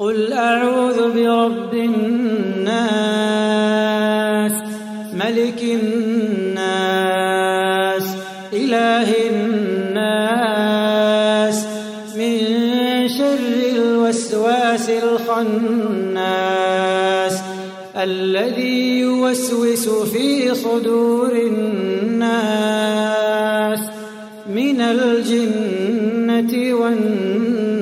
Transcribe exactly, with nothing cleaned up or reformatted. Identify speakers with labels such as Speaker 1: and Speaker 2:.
Speaker 1: قل أعوذ برب الناس ملك الناس إله الناس من شر الوسواس الخناس الذي يوسوس في صدور الناس من الجنة والناس.